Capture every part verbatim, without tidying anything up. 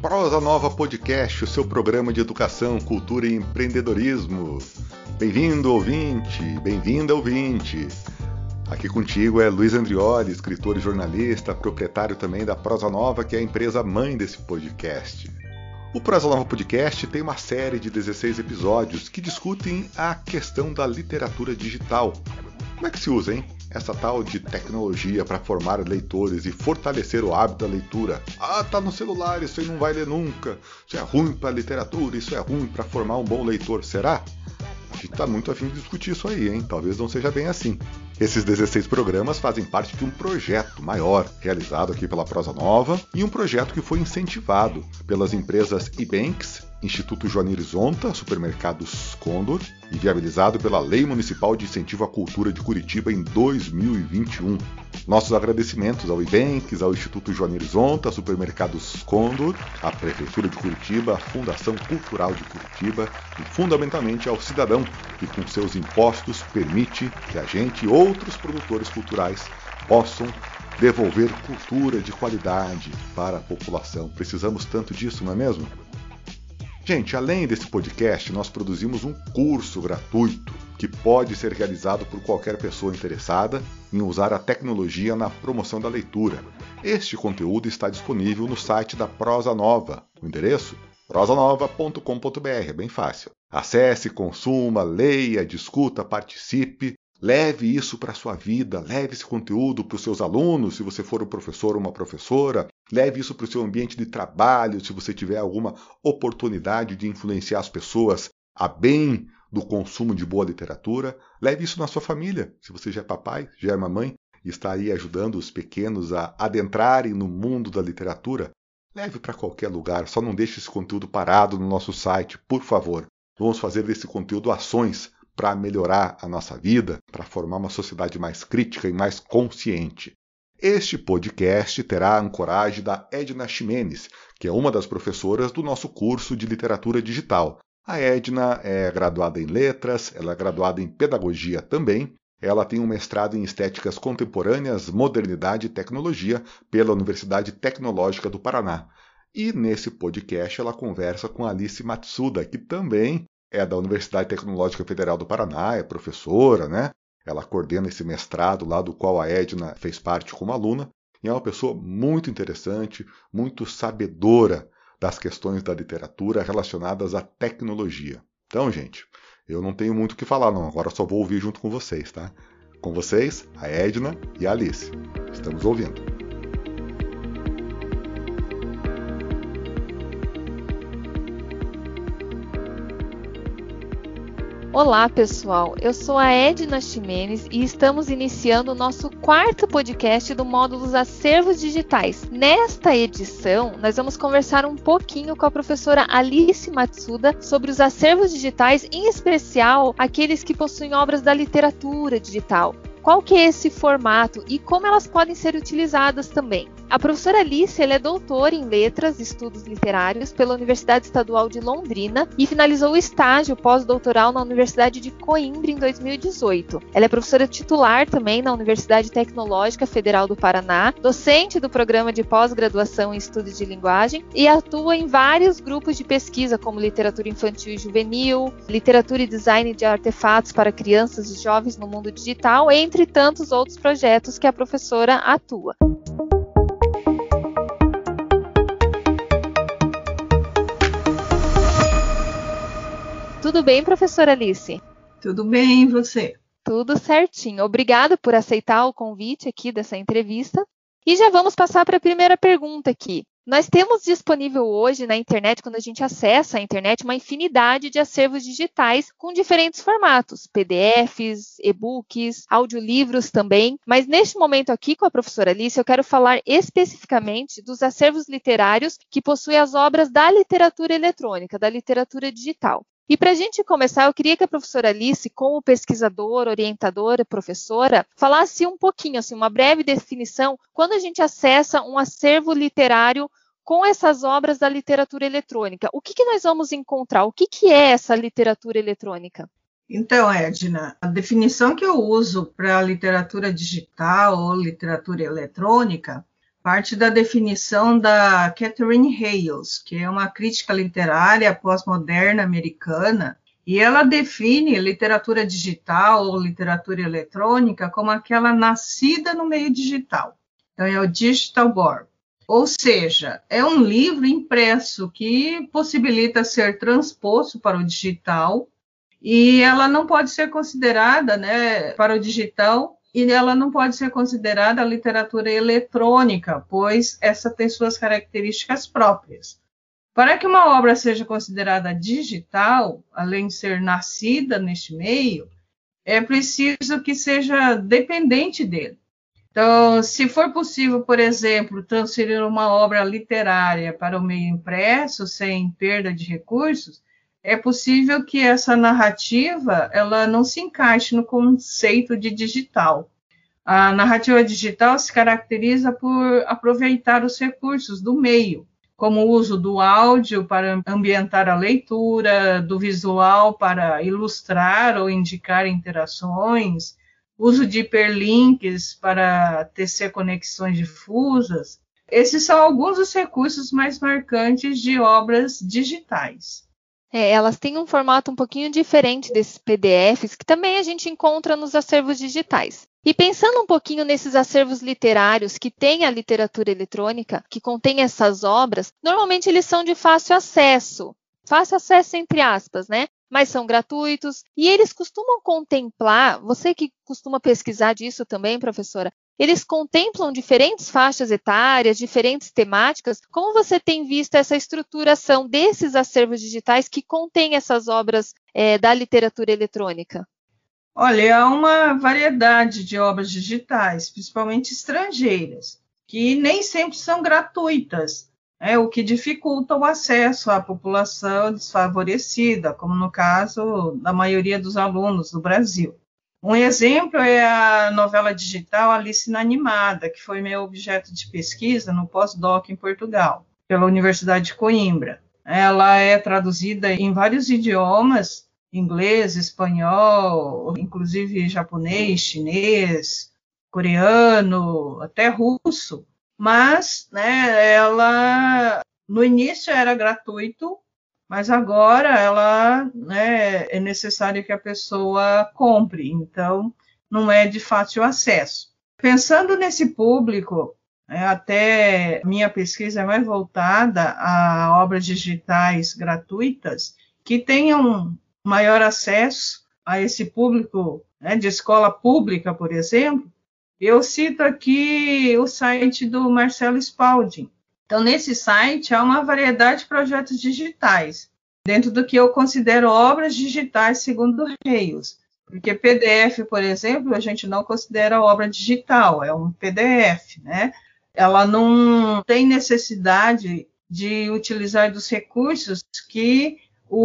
Prosa Nova Podcast, o seu programa de educação, cultura e empreendedorismo. Bem-vindo, ouvinte, bem-vinda, ouvinte. Aqui contigo é Luiz Andrioli, escritor e jornalista, proprietário também da Prosa Nova, que é a empresa mãe desse podcast. O Prosa Nova Podcast tem uma série de dezesseis episódios que discutem a questão da literatura digital. Como é que se usa, hein? Essa tal de tecnologia para formar leitores e fortalecer o hábito da leitura. Ah, tá no celular, isso aí não vai ler nunca. Isso é ruim para a literatura, isso é ruim para formar um bom leitor. Será? A gente está muito a fim de discutir isso aí, hein? Talvez não seja bem assim. Esses dezesseis programas fazem parte de um projeto maior, realizado aqui pela Prosa Nova, e um projeto que foi incentivado pelas empresas Ebanks, Instituto Joanir Zonta, Supermercados Condor, e viabilizado pela Lei Municipal de Incentivo à Cultura de Curitiba em dois mil e vinte e um. Nossos agradecimentos ao Ebanks, ao Instituto Joanir Zonta, Supermercados Condor, à Prefeitura de Curitiba, à Fundação Cultural de Curitiba e, fundamentalmente, ao cidadão que, com seus impostos, permite que a gente e outros produtores culturais possam devolver cultura de qualidade para a população. Precisamos tanto disso, não é mesmo? Gente, além desse podcast, nós produzimos um curso gratuito que pode ser realizado por qualquer pessoa interessada em usar a tecnologia na promoção da leitura. Este conteúdo está disponível no site da Prosa Nova. O endereço? prosa nova ponto com ponto b r, é bem fácil. Acesse, consuma, leia, discuta, participe. Leve isso para a sua vida, leve esse conteúdo para os seus alunos, se você for um professor ou uma professora. Leve isso para o seu ambiente de trabalho, se você tiver alguma oportunidade de influenciar as pessoas a bem do consumo de boa literatura. Leve isso na sua família, se você já é papai, já é mamãe e está aí ajudando os pequenos a adentrarem no mundo da literatura. Leve para qualquer lugar, só não deixe esse conteúdo parado no nosso site, por favor. Vamos fazer desse conteúdo ações para melhorar a nossa vida, para formar uma sociedade mais crítica e mais consciente. Este podcast terá a ancoragem da Edna Ximenes, que é uma das professoras do nosso curso de literatura digital. A Edna é graduada em letras, ela é graduada em pedagogia também. Ela tem um mestrado em estéticas contemporâneas, modernidade e tecnologia pela Universidade Tecnológica do Paraná. E nesse podcast ela conversa com Alice Matsuda, que também é da Universidade Tecnológica Federal do Paraná, é professora, né? Ela coordena esse mestrado lá do qual a Edna fez parte como aluna, e é uma pessoa muito interessante, muito sabedora das questões da literatura relacionadas à tecnologia. Então, gente, eu não tenho muito o que falar não, agora só vou ouvir junto com vocês, tá? Com vocês, a Edna e a Alice. Estamos ouvindo. Olá, pessoal. Eu sou a Edna Ximenes e estamos iniciando o nosso quarto podcast do módulo Acervos Digitais. Nesta edição, nós vamos conversar um pouquinho com a professora Alice Matsuda sobre os acervos digitais, em especial aqueles que possuem obras da literatura digital. Qual que é esse formato e como elas podem ser utilizadas também. A professora Alice ela é doutora em Letras e Estudos Literários pela Universidade Estadual de Londrina e finalizou o estágio pós-doutoral na Universidade de Coimbra em dois mil e dezoito. Ela é professora titular também na Universidade Tecnológica Federal do Paraná, docente do programa de pós-graduação em Estudos de Linguagem e atua em vários grupos de pesquisa como literatura infantil e juvenil, literatura e design de artefatos para crianças e jovens no mundo digital, entre entre tantos outros projetos que a professora atua. Tudo bem, professora Alice? Tudo bem, e você? Tudo certinho. Obrigada por aceitar o convite aqui dessa entrevista. E já vamos passar para a primeira pergunta aqui. Nós temos disponível hoje na internet, quando a gente acessa a internet, uma infinidade de acervos digitais com diferentes formatos, P D Fs, e-books, audiolivros também. Mas neste momento aqui com a professora Alice, eu quero falar especificamente dos acervos literários que possuem as obras da literatura eletrônica, da literatura digital. E para a gente começar, eu queria que a professora Alice, como pesquisadora, orientadora, professora, falasse um pouquinho, assim, uma breve definição, quando a gente acessa um acervo literário com essas obras da literatura eletrônica, o que, que nós vamos encontrar? O que, que é essa literatura eletrônica? Então, Edna, a definição que eu uso para literatura digital ou literatura eletrônica parte da definição da Catherine Hayles, que é uma crítica literária pós-moderna americana, e ela define literatura digital ou literatura eletrônica como aquela nascida no meio digital. Então, é o digital born. Ou seja, é um livro impresso que possibilita ser transposto para o digital, e ela não pode ser considerada, né, para o digital, e ela não pode ser considerada literatura eletrônica, pois essa tem suas características próprias. Para que uma obra seja considerada digital, além de ser nascida neste meio, é preciso que seja dependente dele. Então, se for possível, por exemplo, transferir uma obra literária para o meio impresso sem perda de recursos, é possível que essa narrativa ela não se encaixe no conceito de digital. A narrativa digital se caracteriza por aproveitar os recursos do meio, como o uso do áudio para ambientar a leitura, do visual para ilustrar ou indicar interações, uso de hiperlinks para tecer conexões difusas. Esses são alguns dos recursos mais marcantes de obras digitais. É, elas têm um formato um pouquinho diferente desses P D Fs, que também a gente encontra nos acervos digitais. E pensando um pouquinho nesses acervos literários que têm a literatura eletrônica, que contém essas obras, normalmente eles são de fácil acesso. Fácil acesso entre aspas, né? Mas são gratuitos. E eles costumam contemplar, você que costuma pesquisar disso também, professora, eles contemplam diferentes faixas etárias, diferentes temáticas. Como você tem visto essa estruturação desses acervos digitais que contêm essas obras é, da literatura eletrônica? Olha, há uma variedade de obras digitais, principalmente estrangeiras, que nem sempre são gratuitas, né, o que dificulta o acesso à população desfavorecida, como no caso da maioria dos alunos do Brasil. Um exemplo é a novela digital Alice na Animada, que foi meu objeto de pesquisa no pós-doc em Portugal, pela Universidade de Coimbra. Ela é traduzida em vários idiomas, inglês, espanhol, inclusive japonês, chinês, coreano, até russo. Mas, né, ela, no início era gratuito, mas agora ela, né, é necessário que a pessoa compre, então não é de fácil acesso. Pensando nesse público, né, até minha pesquisa é mais voltada a obras digitais gratuitas que tenham maior acesso a esse público, né, de escola pública, por exemplo. Eu cito aqui o site do Marcelo Spalding. Então, nesse site, há uma variedade de projetos digitais, dentro do que eu considero obras digitais segundo Hayles. Porque P D F, por exemplo, a gente não considera obra digital, é um P D F, né? Ela não tem necessidade de utilizar dos recursos que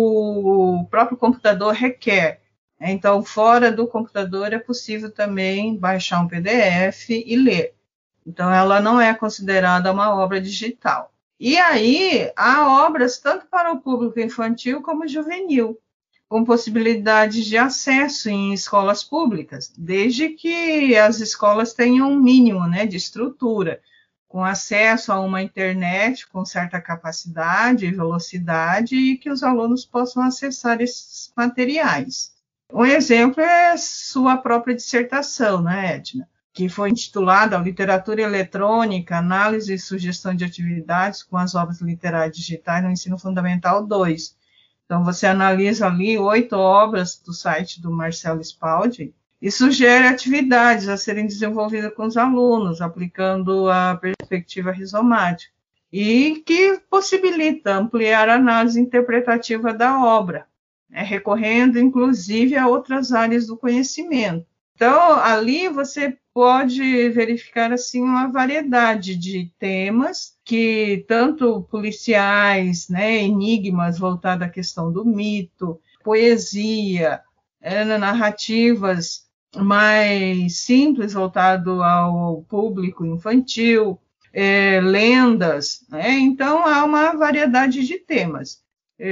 o próprio computador requer. Então, fora do computador é possível também baixar um P D F e ler. Então, ela não é considerada uma obra digital. E aí, há obras tanto para o público infantil como juvenil, com possibilidade de acesso em escolas públicas, desde que as escolas tenham um mínimo, né, de estrutura, com acesso a uma internet com certa capacidade e velocidade e que os alunos possam acessar esses materiais. Um exemplo é sua própria dissertação, né, Edna? Que foi intitulada Literatura Eletrônica, Análise e Sugestão de Atividades com as Obras Literárias Digitais no Ensino Fundamental dois. Então, você analisa ali oito obras do site do Marcelo Spalding e sugere atividades a serem desenvolvidas com os alunos, aplicando a perspectiva rizomática, e que possibilita ampliar a análise interpretativa da obra, né, recorrendo, inclusive, a outras áreas do conhecimento. Então, ali você pode verificar assim uma variedade de temas que tanto policiais, né, enigmas voltados à questão do mito, poesia, é, narrativas mais simples voltado ao público infantil, é, lendas, né? Então há uma variedade de temas.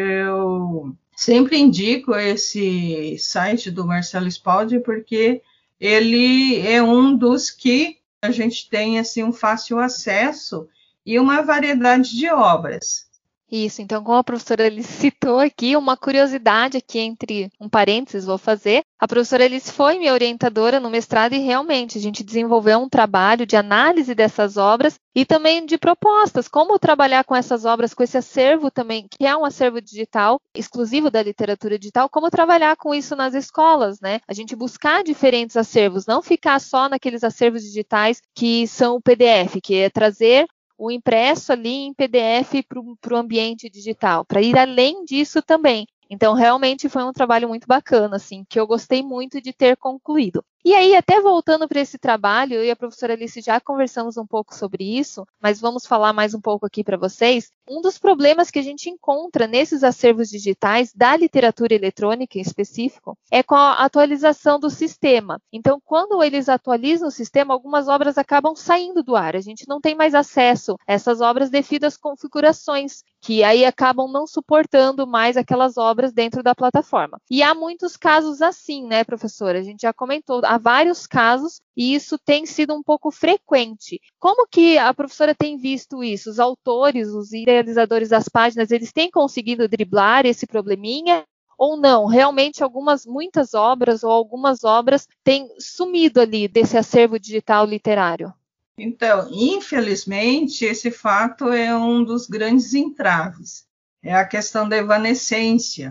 Eu sempre indico esse site do Marcelo Spalding porque ele é um dos que a gente tem assim, um fácil acesso e uma variedade de obras. Isso, então como a professora Alice citou aqui, uma curiosidade aqui entre um parênteses vou fazer, a professora Alice foi minha orientadora no mestrado e realmente a gente desenvolveu um trabalho de análise dessas obras e também de propostas, como trabalhar com essas obras, com esse acervo também, que é um acervo digital, exclusivo da literatura digital, como trabalhar com isso nas escolas, né? A gente buscar diferentes acervos, não ficar só naqueles acervos digitais que são o P D F, que é trazer o impresso ali em P D F para o ambiente digital, para ir além disso também. Então, realmente foi um trabalho muito bacana, assim, que eu gostei muito de ter concluído. E aí, até voltando para esse trabalho, eu e a professora Alice já conversamos um pouco sobre isso, mas vamos falar mais um pouco aqui para vocês. Um dos problemas que a gente encontra nesses acervos digitais, da literatura eletrônica em específico, é com a atualização do sistema. Então, quando eles atualizam o sistema, algumas obras acabam saindo do ar. A gente não tem mais acesso a essas obras devido às configurações, que aí acabam não suportando mais aquelas obras dentro da plataforma. E há muitos casos assim, né, professora? A gente já comentou, há vários casos e isso tem sido um pouco frequente. Como que a professora tem visto isso? Os autores, os idealizadores das páginas, eles têm conseguido driblar esse probleminha? Ou não? Realmente algumas, muitas obras ou algumas obras têm sumido ali desse acervo digital literário? Então, infelizmente, esse fato é um dos grandes entraves. É a questão da evanescência.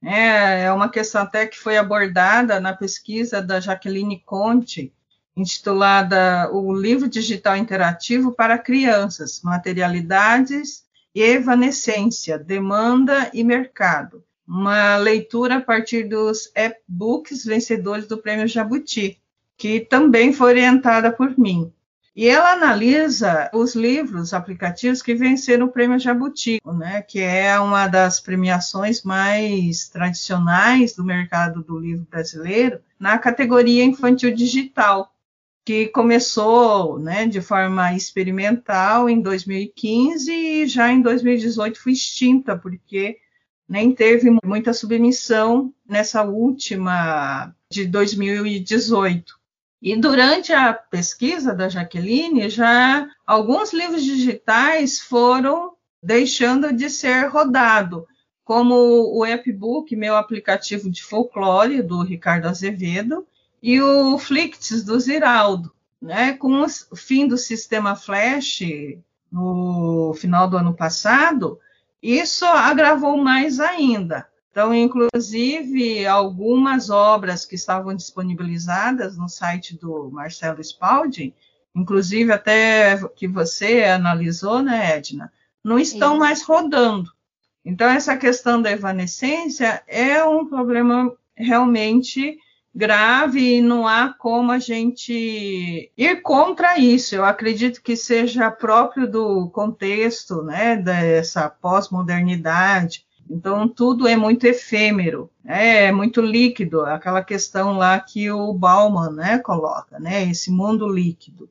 É, é uma questão até que foi abordada na pesquisa da Jaqueline Conte, intitulada O Livro Digital Interativo para Crianças, Materialidades e Evanescência, Demanda e Mercado. Uma leitura a partir dos e-books vencedores do Prêmio Jabuti, que também foi orientada por mim. E ela analisa os livros, aplicativos que venceram o Prêmio Jabuti, né, que é uma das premiações mais tradicionais do mercado do livro brasileiro, na categoria infantil digital, que começou, né, de forma experimental em dois mil e quinze e já em dois mil e dezoito foi extinta, porque nem teve muita submissão nessa última de dois mil e dezoito. E durante a pesquisa da Jaqueline, já alguns livros digitais foram deixando de ser rodados, como o e-book, meu aplicativo de folclore, do Ricardo Azevedo, e o Flicts, do Ziraldo. Né? Com o fim do sistema Flash, no final do ano passado, isso agravou mais ainda. Então, inclusive, algumas obras que estavam disponibilizadas no site do Marcelo Spalding, inclusive até que você analisou, né, Edna, não estão Sim. mais rodando. Então, essa questão da evanescência é um problema realmente grave e não há como a gente ir contra isso. Eu acredito que seja próprio do contexto, né, dessa pós-modernidade. Então, tudo é muito efêmero, né? É muito líquido, aquela questão lá que o Bauman, né, coloca, né, esse mundo líquido.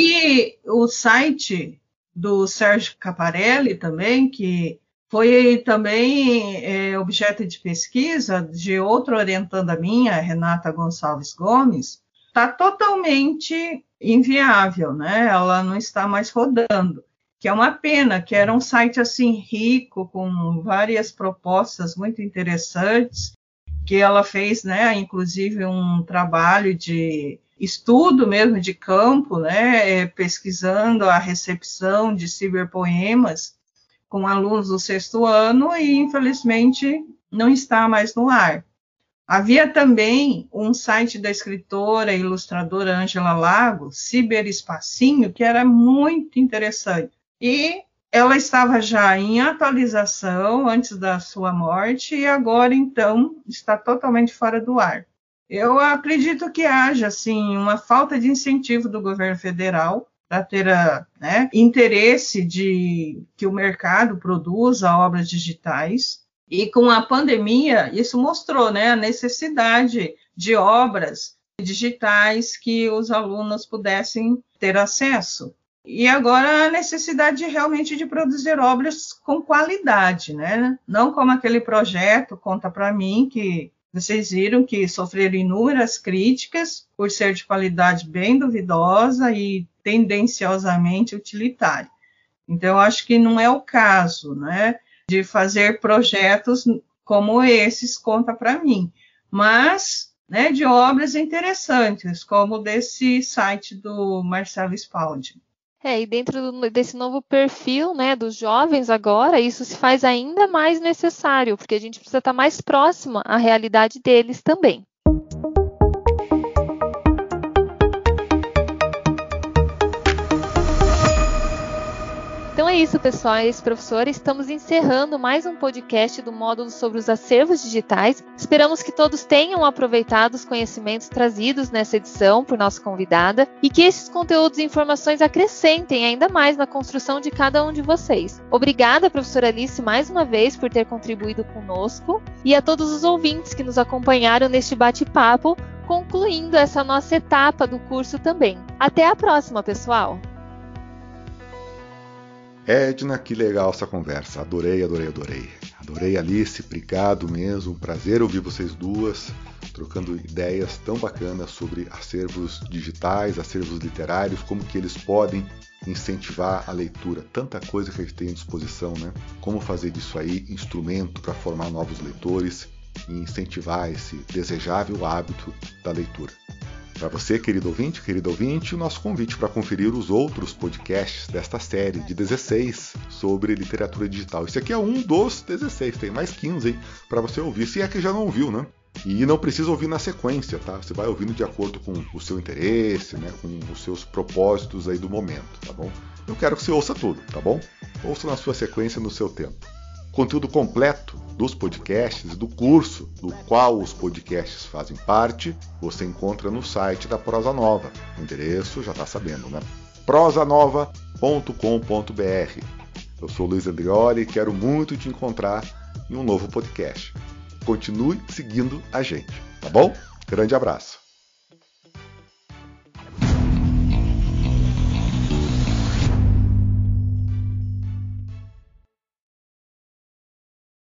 E o site do Sérgio Caparelli também, que foi também é, objeto de pesquisa de outra orientanda minha, Renata Gonçalves Gomes, está totalmente inviável, né? Ela não está mais rodando. Que é uma pena, que era um site assim rico, com várias propostas muito interessantes, que ela fez, né, inclusive um trabalho de estudo mesmo de campo, né, pesquisando a recepção de ciberpoemas com alunos do sexto ano e, infelizmente, não está mais no ar. Havia também um site da escritora e ilustradora Ângela Lago, Ciberespacinho, que era muito interessante. E ela estava já em atualização antes da sua morte e agora, então, está totalmente fora do ar. Eu acredito que haja, assim, uma falta de incentivo do governo federal para ter né, interesse de que o mercado produza obras digitais. E com a pandemia, isso mostrou, né, a necessidade de obras digitais que os alunos pudessem ter acesso. E agora a necessidade de, realmente de produzir obras com qualidade, né? Não como aquele projeto, Conta Pra Mim, que vocês viram que sofreram inúmeras críticas por ser de qualidade bem duvidosa e tendenciosamente utilitária. Então, eu acho que não é o caso, né, de fazer projetos como esses, conta para mim, mas, né, de obras interessantes, como desse site do Marcelo Spaldi. É, e dentro do, desse novo perfil, né, dos jovens agora, isso se faz ainda mais necessário, porque a gente precisa estar mais próximo à realidade deles também. Então é isso, pessoal, esse professor, estamos encerrando mais um podcast do módulo sobre os acervos digitais. Esperamos que todos tenham aproveitado os conhecimentos trazidos nessa edição por nossa convidada e que esses conteúdos e informações acrescentem ainda mais na construção de cada um de vocês. Obrigada, professora Alice, mais uma vez por ter contribuído conosco e a todos os ouvintes que nos acompanharam neste bate-papo, concluindo essa nossa etapa do curso também. Até a próxima, pessoal! Edna, que legal essa conversa. Adorei, adorei, adorei. Adorei, Alice, obrigado mesmo. Prazer ouvir vocês duas, trocando ideias tão bacanas sobre acervos digitais, acervos literários, como que eles podem incentivar a leitura. Tanta coisa que a gente tem à disposição, né? Como fazer disso aí instrumento para formar novos leitores e incentivar esse desejável hábito da leitura. Para você, querido ouvinte, querido ouvinte, o nosso convite para conferir os outros podcasts desta série de dezesseis sobre literatura digital. Esse aqui é um dos dezesseis, tem mais quinze para você ouvir, se é que já não ouviu, né? E não precisa ouvir na sequência, tá? Você vai ouvindo de acordo com o seu interesse, né? Com os seus propósitos aí do momento, tá bom? Eu quero que você ouça tudo, tá bom? Ouça na sua sequência, no seu tempo. Conteúdo completo dos podcasts e do curso do qual os podcasts fazem parte, você encontra no site da Prosa Nova. O endereço já está sabendo, né? prosa nova ponto com ponto b r. Eu sou Luiz Andrioli e quero muito te encontrar em um novo podcast. Continue seguindo a gente, tá bom? Grande abraço.